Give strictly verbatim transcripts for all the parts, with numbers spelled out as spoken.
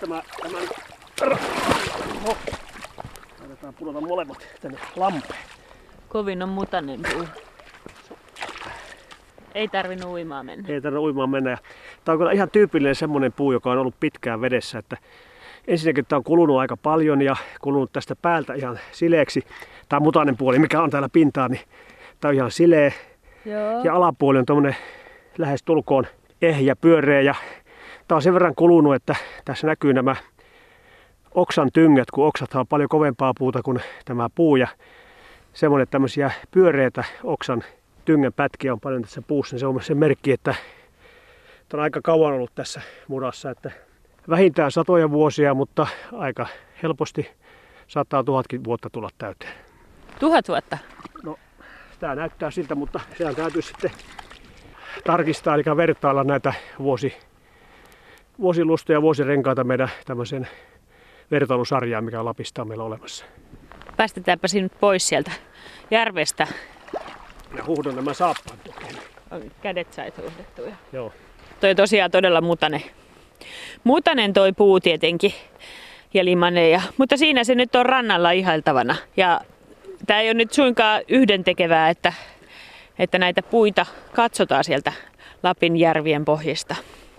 tämä, tämän... No. Laitetaan pudota molemmat tänne lampeen. Kovin on mutainen puu. Ei tarvinnut uimaan mennä. Ei tarvinnut uimaan mennä. Tämä on kyllä ihan tyypillinen semmoinen puu, joka on ollut pitkään vedessä. Että ensinnäkin tämä on kulunut aika paljon ja kulunut tästä päältä ihan sileeksi. Tämä mutainen puoli, mikä on täällä pintaa, niin tämä on ihan sileä. Joo. Ja alapuoli on tuommoinen lähes tulkoon ehjä, pyöreä. Ja tämä on sen verran kulunut, että tässä näkyy nämä oksan tyngät, kun oksathan on paljon kovempaa puuta kuin tämä puu. Ja semmoinen tämmöisiä pyöreitä oksan tyngän pätkiä on paljon tässä puussa, niin se on se merkki, että tämä on aika kauan ollut tässä murassa, että vähintään satoja vuosia, mutta aika helposti saattaa tuhatkin vuotta tulla täyteen. Tuhat vuotta? No, tämä näyttää siltä, mutta sehän täytyy sitten tarkistaa, eli vertailla näitä vuosi, vuosilustoja ja vuosirenkaita meidän tämmöisen vertailusarjaan, mikä Lapista on meillä olemassa. Päästetäänpä sinut pois sieltä järvestä. Ja huuhdon nämä saappaat. Kädet sait huuhdettua. Joo. Toi tosiaan todella mutainen. Mutainen toi puu tietenkin ja limanen. Ja, mutta siinä se nyt on rannalla ihailtavana. Ja tää ei ole nyt suinkaan yhdentekevää, että, että näitä puita katsotaan sieltä Lapin järvien pohjista.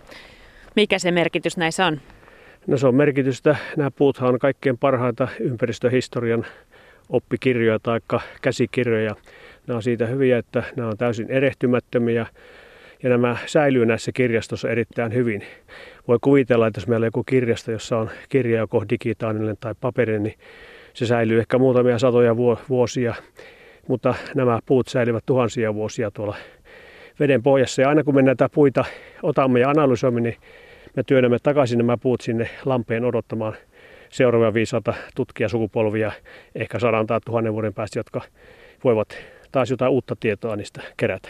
Mikä se merkitys näissä on? No se on merkitystä. Nämä puuthan on kaikkein parhaita ympäristöhistorian oppikirjoja tai käsikirjoja. Nämä on siitä hyviä, että nämä on täysin erehtymättömiä ja nämä säilyy näissä kirjastossa erittäin hyvin. Voi kuvitella, että jos meillä on joku kirjasto, jossa on kirja joko digitaalinen tai paperinen, niin se säilyy ehkä muutamia satoja vuosia, mutta nämä puut säilyvät tuhansia vuosia tuolla veden pohjassa. Ja aina kun me näitä puita otamme ja analysoimme, niin me työnnämme takaisin nämä puut sinne lampeen odottamaan seuraavia viisaata tutkijasukupolvia, ehkä sadan tai tuhannen vuoden päästä, jotka voivat taas jotain uutta tietoa niistä kerätä.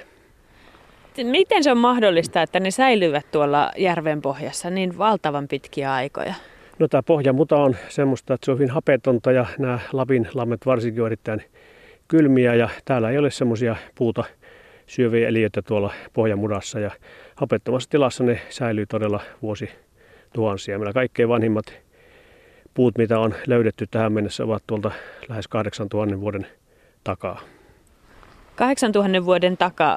Miten se on mahdollista, että ne säilyvät tuolla järven pohjassa niin valtavan pitkiä aikoja? No tämä pohjamuta on semmoista, että se on hyvin hapetonta ja nämä Lapin lammet varsinkin on erittäin kylmiä ja täällä ei ole semmoisia puuta syöviä eliöitä tuolla pohjamudassa ja hapettomassa tilassa ne säilyy todella vuosituhansia. Meillä kaikkein vanhimmat puut, mitä on löydetty tähän mennessä, ovat tuolta lähes kahdeksantuhannen vuoden takaa. kahdeksantuhannen vuoden takaa.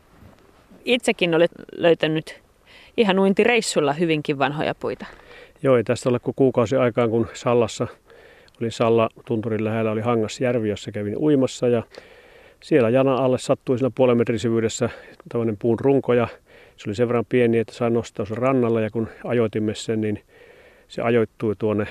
Itsekin olet löytänyt ihan uintireissulla hyvinkin vanhoja puita. Joo, ei tästä ole kuin kuukausi aikaan, kun Sallassa oli Salla tunturin lähellä, oli Hangasjärvi, jossa kävin uimassa. Ja siellä janan alle sattui siinä puolen metrin syvyydessä tämmöinen puun runko ja se oli sen verran pieni, että sai nostaa sen rannalla. Ja kun ajoitimme sen, niin se ajoittui tuonne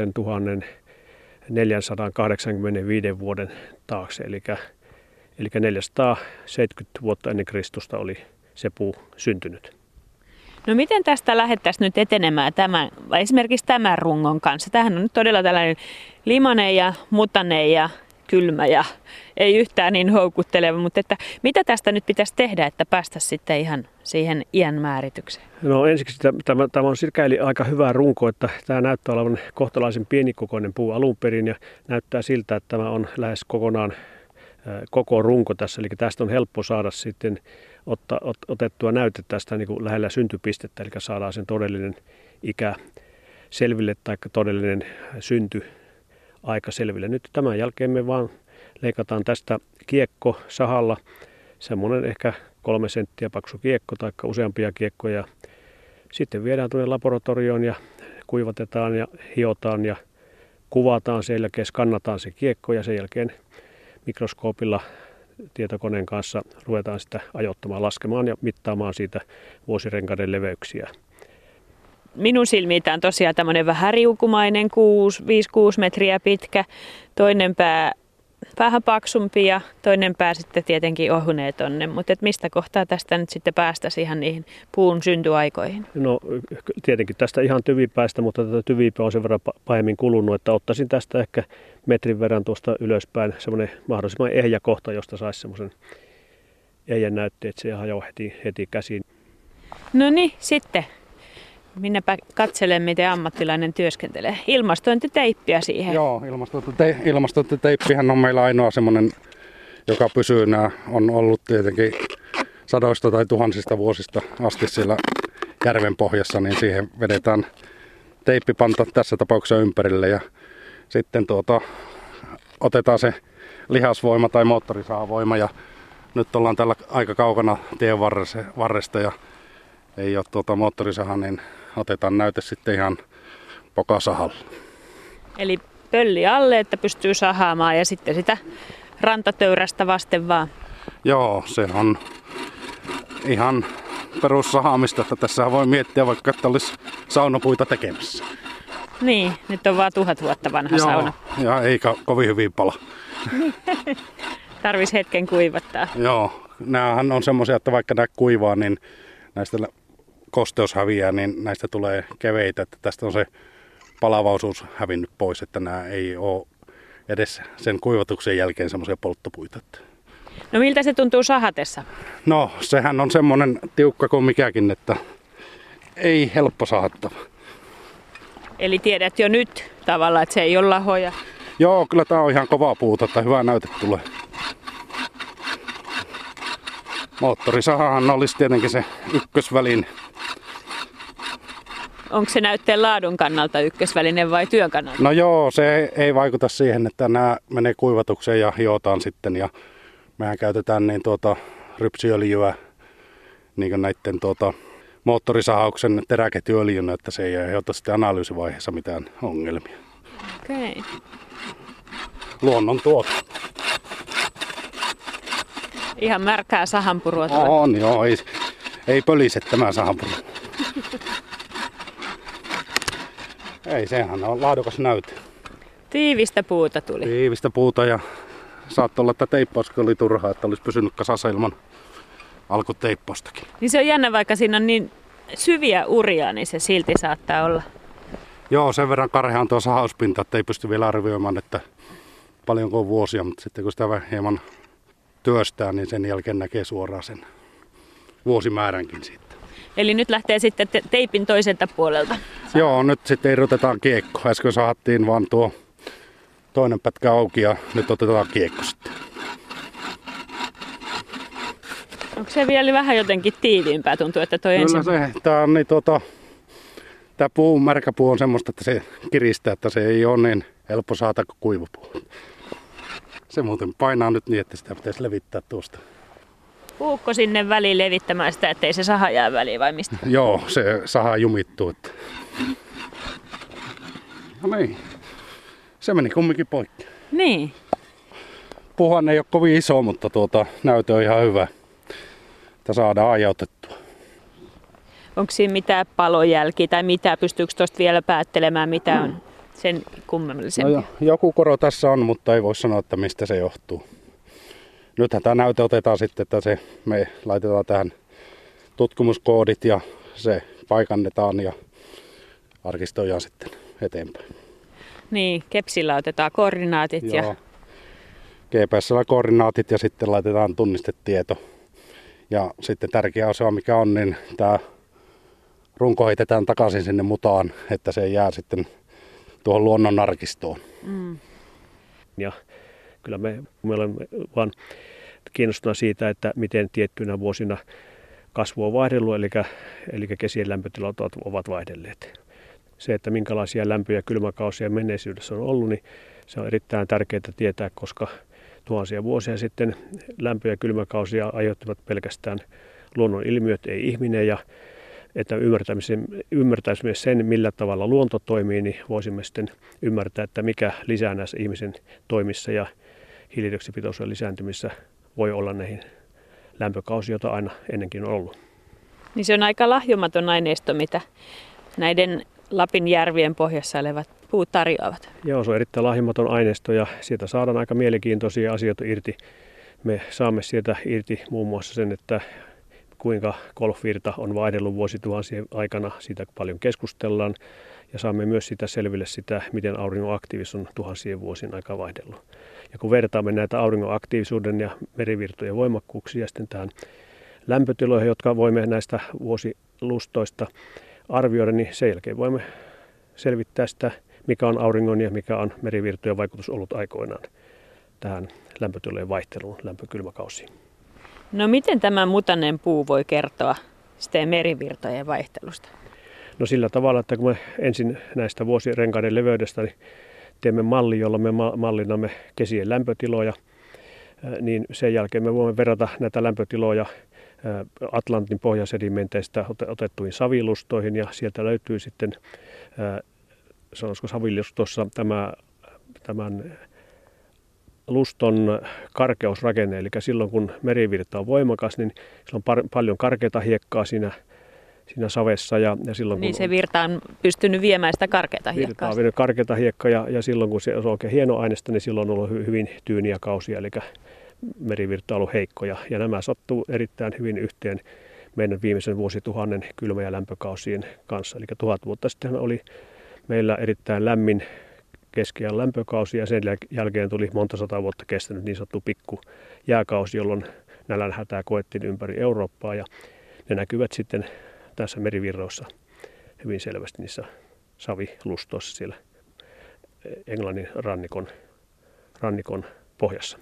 kaksituhattaneljäsataakahdeksankymmentäviisi vuoden taakse. Eli, eli neljäsataaseitsemänkymmentä vuotta ennen Kristusta oli se puu syntynyt. No miten tästä lähdettäisiin nyt etenemään tämän, vai esimerkiksi tämän rungon kanssa? Tämähän on nyt todella tällainen limanen ja mutainen ja kylmä ja ei yhtään niin houkutteleva, mutta että mitä tästä nyt pitäisi tehdä, että päästäisiin sitten ihan siihen iän määritykseen? No ensiksi tämä, tämä on sikäli aika hyvä runko, että tämä näyttää olevan kohtalaisen pienikokoinen puu alun perin ja näyttää siltä, että tämä on lähes kokonaan koko runko tässä, eli tästä on helppo saada sitten Otta, ot, otettua näyte tästä niin kuin lähellä syntypistettä, eli saadaan sen todellinen ikä selville tai todellinen syntyaika selville. Nyt tämän jälkeen me vaan leikataan tästä kiekko sahalla, semmoinen ehkä kolme senttiä paksu kiekko tai useampia kiekkoja. Sitten viedään tuonne laboratorioon ja kuivatetaan ja hiotaan ja kuvataan, sen jälkeen skannataan se kiekko ja sen jälkeen mikroskoopilla tietokoneen kanssa ruvetaan sitä ajoittamaan, laskemaan ja mittaamaan siitä vuosirenkaiden leveyksiä. Minun silmiitä on tosiaan tämmöinen vähän riukumainen, viisi kuusi metriä pitkä, toinen pää vähän paksumpi ja toinen pää sitten tietenkin ohunee tonne. Mutta mistä kohtaa tästä nyt sitten päästäisiin ihan niihin puun syntyaikoihin? No tietenkin tästä ihan tyvipäästä, mutta tätä tyvipää on sen verran pahemmin kulunut, että ottaisin tästä ehkä metrin verran tuosta ylöspäin semmoinen mahdollisimman ehjä kohta, josta saisi semmoisen ehjän näytteen, että se hajoaa heti, heti käsiin. No niin, sitten. Minäpä katselen, miten ammattilainen työskentelee. Ilmastointiteippiä siihen. Joo, ilmastointite- ilmastointiteippihän on meillä ainoa semmoinen, joka pysyy. Nämä on ollut tietenkin sadoista tai tuhansista vuosista asti siellä järven pohjassa, niin siihen vedetään teippipanta tässä tapauksessa ympärille ja sitten tuota, otetaan se lihasvoima tai moottorisahavoima ja nyt ollaan tällä aika kaukana tien varresta ja ei ole tuota moottorisaha, niin otetaan näyte sitten ihan pokasahalla. Eli pölli alle, että pystyy sahaamaan ja sitten sitä rantatöyrästä vasten vaan. Joo, se on ihan perussahaamista, että tässä voi miettiä vaikka, että olisi saunapuita tekemässä. Niin, nyt on vaan tuhat vuotta vanha Joo, sauna. Ja eikä kovin hyvin pala. Tarvisi hetken kuivattaa. Joo, näähän on semmoisia, että vaikka nämä kuivaa, niin näistä kosteus häviää, niin näistä tulee keveitä, että tästä on se palavaisuus hävinnyt pois, että nämä ei ole edes sen kuivatuksen jälkeen semmoisia polttopuita. No miltä se tuntuu sahatessa? No sehän on semmoinen tiukka kuin mikäkin, että ei helppo sahattava. Eli tiedät jo nyt tavallaan, että se ei ole lahoja. Joo, kyllä tää on ihan kovaa puuta, että hyvä näyte tulee. Moottorisahahan olisi tietenkin se ykkösväline. Onko se näytteen laadun kannalta ykkösväline vai työn kannalta? No joo, se ei vaikuta siihen, että nämä menee kuivatukseen ja hiotaan sitten. Ja mehän käytetään niin tuota rypsiöljyä niin kuin näiden tuota moottorisahauksen teräketjuöljynä, että se ei aiheuta sitten analyysivaiheessa mitään ongelmia. Okei. Okay. Luonnon tuote. Ihan märkää sahanpurua tulee. On joo, ei, ei pölise tämä sahanpuru. Ei, sehän on laadukas näyte. Tiivistä puuta tuli. Tiivistä puuta ja saattoi olla, että teippauskin oli turhaa, että olisi pysynyt kasassa ilman alkuteippaustakin. Niin se on jännä, vaikka siinä on niin syviä uria, niin se silti saattaa olla. Joo, sen verran karhea on tuo sahauspinta, että ei pysty vielä arvioimaan, että paljonko on vuosia, mutta sitten kun sitä hieman työstää, niin sen jälkeen näkee suoraan sen vuosimääränkin siitä. Eli nyt lähtee sitten te- teipin toiselta puolelta. Joo, nyt sitten irrotetaan kiekko. Äsken sahattiin vaan tuo toinen pätkä auki ja nyt otetaan kiekko sitten. Onko se vielä vähän jotenkin tiiviimpää? Tuntuu, että toi Kyllä ensin... se, tää on niin tuota, tää puu, märkäpuu on semmoista, että se kiristää, että se ei ole niin helppo saada kuin kuivapuu. Se muuten painaa nyt niin, että sitä pitäisi levittää tuosta. Puukko sinne väliin levittämään sitä, ettei se saha jää väliin vai mistä? Joo, se saha jumittuu. Että... No niin, se meni kumminkin poikki. Niin. Puuhan ei ole kovin iso, mutta tuota, näytö on ihan hyvä, että saadaan ajautettua. Onko siinä mitään palojälkiä tai mitä? Pystyykö tuosta vielä päättelemään, mitä on sen kummemmallisempi? No, joku koro tässä on, mutta ei voi sanoa, että mistä se johtuu. Nythän tämä näyte otetaan sitten, että se, me laitetaan tähän tutkimuskoodit ja se paikannetaan ja arkistoidaan sitten eteenpäin. Niin, kepsillä otetaan koordinaatit. Joo. Ja... G P S:llä koordinaatit ja sitten laitetaan tunnistetieto. Ja sitten tärkeä osa mikä on, niin tämä runko heitetään takaisin sinne mutaan, että se jää sitten tuohon luonnon arkistoon. Mm. Ja kyllä me, me olemme vaan kiinnostuneet siitä, että miten tiettyinä vuosina kasvu on vaihdellut, eli, eli kesien lämpötilat ovat vaihdelleet. Se, että minkälaisia lämpö- ja kylmäkausia menneisyydessä on ollut, niin se on erittäin tärkeää tietää, koska tuhansia vuosia sitten lämpö- ja kylmäkausia aiheuttivat pelkästään luonnon ilmiöt, ei ihminen. Ja että ymmärtäisimme sen, millä tavalla luonto toimii, niin voisimme sitten ymmärtää, että mikä lisää näissä ihmisen toimissa ja hiilidioksidipitoisuuden lisääntymissä voi olla näihin lämpökausia, joita aina ennenkin on ollut. Niin se on aika lahjomaton aineisto, mitä näiden Lapin järvien pohjassa olevat puut tarjoavat. Joo, se on erittäin lahjomaton aineisto ja sieltä saadaan aika mielenkiintoisia asioita irti. Me saamme sieltä irti muun muassa sen, että kuinka golfvirta on vaihdellut vuosituhansien aikana, siitä paljon keskustellaan. Ja saamme myös sitä selville sitä, miten auringon aktiivisuus on tuhansien vuosien aikaa vaihdellut. Ja kun vertaamme näitä auringon aktiivisuuden ja merivirtojen voimakkuuksia sitten tähän lämpötiloihin, jotka voimme näistä vuosilustoista arvioida, niin sen jälkeen voimme selvittää sitä, mikä on auringon ja mikä on merivirtojen vaikutus ollut aikoinaan tähän lämpötilojen vaihteluun, lämpökylmäkausiin. No miten tämä mutanen puu voi kertoa sitten merivirtojen vaihtelusta? No sillä tavalla, että kun me ensin näistä vuosirenkaiden leveydestä niin teemme malli, jolla me mallinnamme kesien lämpötiloja, niin sen jälkeen me voimme verrata näitä lämpötiloja Atlantin pohjasedimenteistä otettuihin savilustoihin ja sieltä löytyy sitten, sanoisiko savilustossa tämä, tämän luston karkeusrakenne, eli silloin kun merivirta on voimakas, niin sillä on par- paljon karkeata hiekkaa siinä, siinä savessa. Ja, ja silloin, niin kun se virta on pystynyt viemään sitä karkeata hiekkaa. Virta on vienyt karkeata hiekkaa ja, ja silloin kun se on oikein hieno aineesta, niin silloin on ollut hyvin tyyniä kausia, eli merivirta on ollut heikko. Ja, ja nämä sattuu erittäin hyvin yhteen meidän viimeisen vuosituhannen kylmä- ja lämpökausien kanssa. Eli tuhat vuotta sitten oli meillä erittäin lämmin keskiajan lämpökausi ja sen jälkeen tuli monta sata vuotta kestänyt niin sanottu pikku jääkausi, jolloin nälänhätää koettiin ympäri Eurooppaa ja ne näkyvät sitten tässä merivirroissa hyvin selvästi niissä savilustoissa siellä Englannin rannikon, rannikon pohjassa.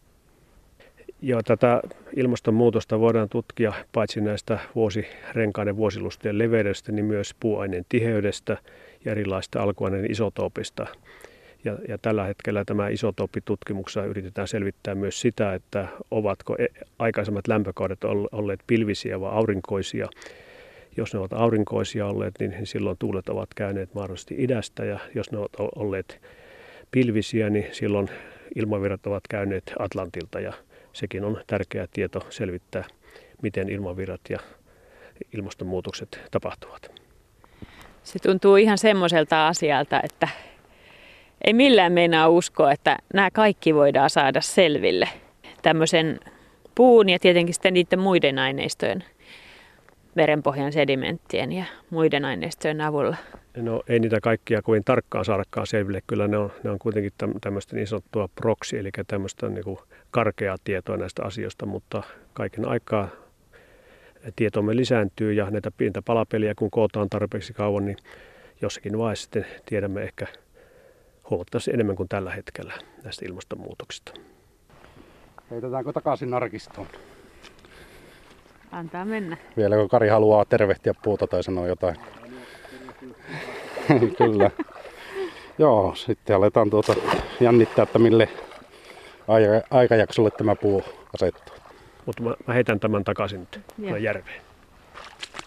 Ja tätä ilmastonmuutosta voidaan tutkia paitsi näistä vuosirenkaiden vuosilustojen leveydestä, niin myös puuaineen tiheydestä ja erilaista alkuaineen isotoopista. Ja, ja tällä hetkellä tämä isotooppitutkimuksessa yritetään selvittää myös sitä, että ovatko aikaisemmat lämpökaudet olleet pilvisiä vai aurinkoisia. Jos ne ovat aurinkoisia olleet, niin silloin tuulet ovat käyneet mahdollisesti idästä, ja jos ne ovat olleet pilvisiä, niin silloin ilmavirrat ovat käyneet Atlantilta, ja sekin on tärkeä tieto selvittää, miten ilmavirrat ja ilmastonmuutokset tapahtuvat. Se tuntuu ihan semmoiselta asialta, että ei millään meinaa uskoa, että nämä kaikki voidaan saada selville tämmöisen puun ja tietenkin sitten niiden muiden aineistojen, merenpohjan sedimenttien ja muiden aineistojen avulla. No ei niitä kaikkia kovin tarkkaan saadakaan selville. Kyllä ne on, ne on kuitenkin tämmöistä niin sanottua proxy, eli tämmöistä niin kuin karkeaa tietoa näistä asioista, mutta kaiken aikaa tietomme lisääntyy ja näitä pientä palapeliä kun kootaan tarpeeksi kauan, niin jossakin vaiheessa sitten tiedämme ehkä huomattavasti enemmän kuin tällä hetkellä näistä ilmastonmuutoksista. Heitetäänkö takaisin narkistoon? Antaa mennä. Vielä kun Kari haluaa tervehtiä puuta tai sanoa jotain. Kyllä. Joo, sitten aletaan tuota jännittää, että mille aikajaksolle tämä puu asettuu. Mutta mä, mä heitän tämän takaisin nyt järveen.